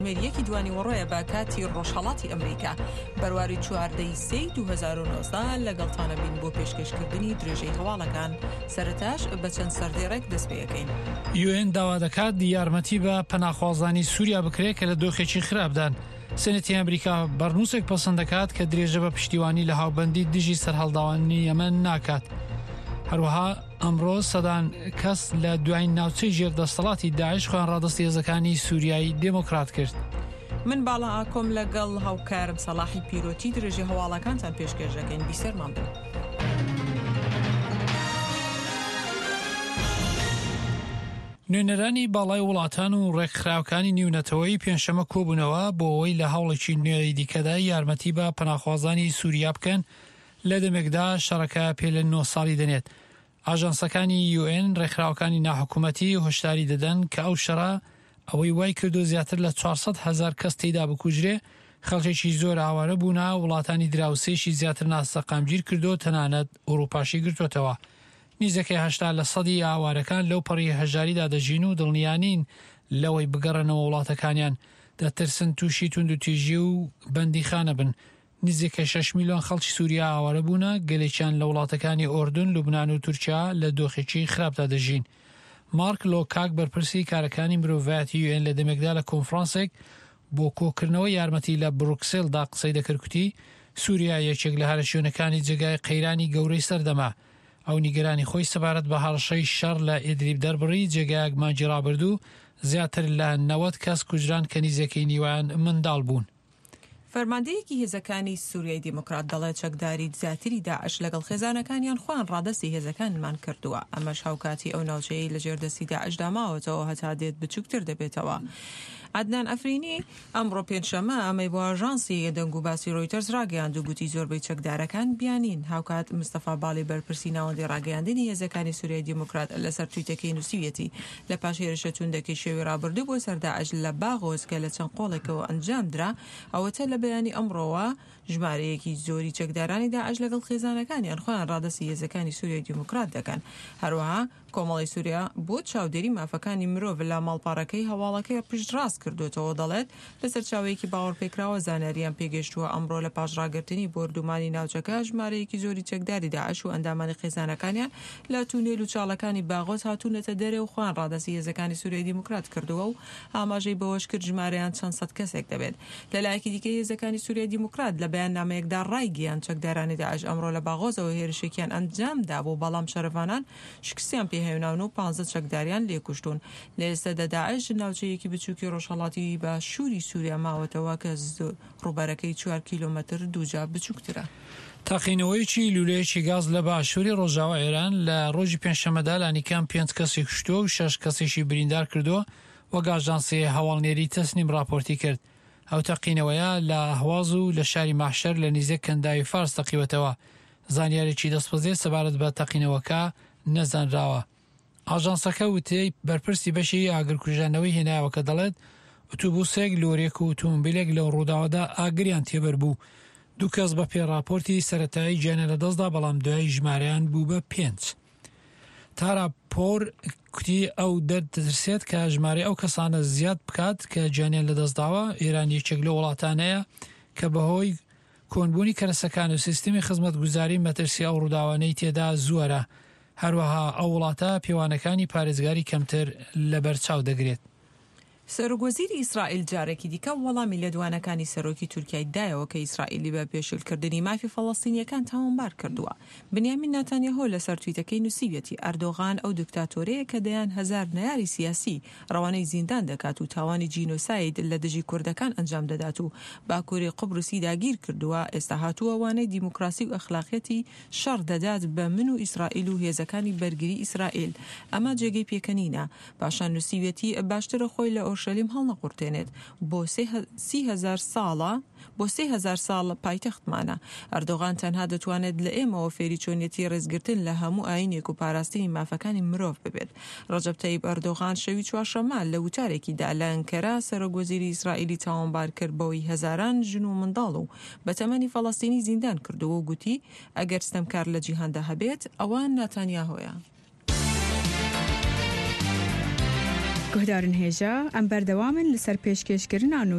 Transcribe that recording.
مێریەکی دوانی وەڕۆیە بە کاتی ڕۆژهەڵاتی ئەمریکا بەرواری 14 سی 2019 لەگەڵتانە بین بۆ پێشکەشکردنی درێژەی هەواڵەکان سەرەتاش بە چەند سەردێڕێک دەست پێ یەکەین. UN داوا دەکات یارمەتی بە پەناخوازانی سووریا بکرێت کە لە دۆخێکی خراپدان. سێنەتی ئەمریکا بەڕنووسێک پەسەند دەکات کە درێژە بە پشتیوانی لە هاوبەندی دژی سەرهەڵداوانی ئەمەن ناکات. هەروەها ئەمڕۆ سەدان کەس لە دوای ناوچەی ژێردەسەڵاتی داعش خۆیان ڕادستی هێزەکانی سووریایی دموکرات کرد. من باڵا ئاکۆم لەگەڵ هاوکارم سەلاحی پیرۆتی درێژەی هەواڵەکانتان پێشکەش دەکەین. بیسەرمان بن. نوێنەرانی باڵای وڵاتان و ڕێکخراوەکانی نیونەتەوەی پێنجشەمە کۆبوونەوە بۆ ئەوەی لە هەوڵێکی نوێی دیکەدا یارمەتی بە پەناخوازانی سووریا بکەن لە دەمێکدا شەڕەکە پێ لە 9 ساڵی دەنێت. ئاژانسەکانی UN ڕێکخراوەکانی ناحکومەتی هۆشداری دەدەن کە ئەو شەڕە ئەوەی وای کردو زیاتر لە 400,000 کەس تێیدا بکوژرێ، خەڵکێکی زۆر ئاوارە بوونا، وڵاتانی دراوسێشی زیاتر ناسەقامگیر کردو، تەنانەت ئەوروپاشی گرتوتەوە. نیزەکەی 80% ئاوارەکان لەو پەڕی هەژاریدا دەژین و دڵنیانین لەوەی بگەڕنەوە وڵاتەکانیان، دەترسن تووشی توندوتیژی و بەندیخانە بن. نزیکە 6 میلیۆن خەڵکی سووریا ئاوارە بوونە، گەلێکیان لە وڵاتەکانی ئۆردن، لوبنان و تورکیا لە دۆخێکی خراپدا دەژین. مارک لۆکاک بەرپرسی کارەکانی مرۆڤایەتی UN لە دەمێکدا لە کۆنفرانسێک بۆ کۆکردنەوە یارمەتی لە بروکسێلدا قسەی دەکردکوتی سووریا یەکێک لە هەرشیۆنەکانی جێگای قەیرانی گەورەی سەردەما. ئەو نیگەرانی خۆی سەبارەت بە هەڕەشەی شەڕ لە ئیدلیب دەربڕی، جێگایەک مانجی ڕابردوو زیاتر لە 90 کەس کوژران کە نیزەکەی نیوان منداڵ بوون. فەرماندەیەکی هێزەکانی سووریای دیموکرات دەڵێت چەکداری زیاتری داعش لەگەڵ خێزانەکانیان خۆیان ڕادەستی هێزەکانمان کردووە. ئەمەش هاوکاتی ئەو ناوچەیە لە ژێردەستی داعش داماوەتەوە هەتا دێت بچووکتر دەبێتەوە. عدنان ئەفرینی ئەمڕۆ پێنجشەمە ئەمەی بۆ ئاژانسی دەنگ و باسی ڕۆیتەرز ڕاگەیاند و گوتی زۆربەی چەکدارەکان بیانین. هاوکات مستەفا باڵی بەرپرسی ناوەندی ڕاگەیاندنی هێزەکانی سووریای دیموکرات لەسەر تویتەکەی نووسیویەتی لە پاش هێرشە توندەکەی شێوی ڕابردوو بۆ سەر داعش لە باغۆز کە لە چەند قۆڵێکەوە ئەنجامدرا، ئەوەتە لە بەیانی ئەمڕۆوە ژمارەیەکی زۆری چەکدارانی داعش لەگەڵ خێزانەکانیان خۆیان ڕادەستی هێزەکانی سووریای دیموکرات دەکەن. هەروەها کۆمەڵی سووریا بۆ چاودێری مافەکانی مرۆڤ لە ماڵپارەکەی هەواڵەکەی پشتڕاست کردوێتەوە. دەڵێت لەسەر چاوەیەکی باوەڕپێکراوە زانیاریان پێگەشتووە ئەمڕۆ لە پاشڕاگرتنی بۆردومانی ناوچەکە ژمارەیەکی زۆری چەکداری داعش و ئەندامانی خێزانەکانیان لە تونێل و چاڵەکانی باغۆز هاتوونەتە دەرێ و خوان ڕادەستی هێزەکانی سووریای دیموکرات کردووە و ئاماژەی بەوەش کرد ژمارەیان چەند سەد کەسێک دەبێت. لەلایەکی دیکەی هێزەکانی سووریای دیموکرات لە بەیاننامەیەکدا ڕایگەیان چەکدارانی داعش ئەمڕۆ لە باغۆزەوە هێرشێکیان ئەنجامدا بۆ بەڵام شەرەفانان شکستیان پێهێناون و 15 چەکداریان لێکوشتون. لە ئێستادا داعش ناوچەیەکی بچووکی ڕۆژهەڵاتی بە شووری سووریا ماوەتەوە کە ڕووبەرەکەی 4 کیلۆمەتر دووجا بچووکترە. تاقینەوەیکی لولەیەکی گاز لە باشووری ڕۆژاوا ئێران لە ڕۆژی پێنجشەمەدا لانیکان 5 کەسی کوشتووە و 6 کەسێکی بریندار کردووە، وەک ئاژانسی هەواڵنێری تەسنیم راپۆرتی کرد. ئەو تەقینەوەیە لە ئەهواز و لە شاری ماحشەر لە نزیک کەنداوی فارس تەقیوەتەوە. زانیارێکی دەستپەزێ سەبارەت بە تەقینەوەکە نەزانراوە. ئاژانسەکە وتەی بەرپرسی بەشی ئاگرکوژانەوەی هێنایەوە کە دەڵێت ئۆتۆبوسێک، لۆرێک و ئۆتۆمۆبیلێک لەو ڕووداوەدا ئاگریان تێبەر بوو. 2 کەس بە پێڕاپۆرتی سەرەتایی گیانە لە دەستدا، بەڵام دوای ژمارەیان بوو بە 5. تاراپۆر کوتی ئەو دەرترسێت کە ژمارە ئەو کەسانە زیاد بکات کە گیانیان لە دەستداوە. ئێران یەکێک لە وڵاتانەیە کە بەهۆی کۆنبوونی کەرەسەکان و سیستمی خزمەتگوزاری مەترسی ئەو ڕووداوانەی تێدا زووەرە. هەروەها ئەو وڵاتە پێوانەکانی پارێزگاری کەمتر لەبەرچاو دەگرێت. سەرۆکوەزیری ئیسرائیل جارێکی دیکە وەڵامی لە دوانەکانی سەرۆکی تورکیای دایەوە کە ئیسرائیلی بە پێشێلکردنی مافی فەڵەستینیەکان تاوانبار کردووە. بنیامین ناتانیاهۆ لەسەر تویتەکەی نووسیویەتی ئەردۆغان ئەو دکتاتۆرەیە کە دەیان 1000 نەیاری سیاسی ڕەوانەی زیندان دەکات و تاوانی جینۆساید لە دژی کوردەکان ئەنجام دەدات و باکووری قوبروسی داگیر کردووە، ئێستا هاتووە وانەی دیموکراسی و ئەخلاقیەتی شەڕ دەدات بە من و ئیسرائیل و هێزەکانی بەرگری ئیسرائیل. ئەمە جێگەی پێکەنینە. پاشان نووسیویەتی باشترە خۆی لە ئۆرشەلیم هەڵنەقورتێنێت. بۆ 3000 ساڵ پایتەختمانە. ئەردۆغان تەنها دەتوانێت لە ئێمەوە فێری چۆنیەتی ڕێزگرتن لە هەموو ئاینێک و پاراستنی مافەکانی مرۆڤ ببێت. ڕەجەب تەیب ئەردۆغان شەوی چوارشەممە لە وتارێکیدا لە ئەنکەرا سەرۆکوەزیری ئیسرائیلی تاوانبار کرد بەوەی هەزاران ژن و منداڵ و بەتەمەنی فەڵەستینی زیندان کردووە و گوتی ئەگەر ستەمکار لە جیهاندا هەبێت ئەوان ناتانیاهۆیە. گهدارن هێژە ئەم بەردەوامن لەسەر پێشکەشکردن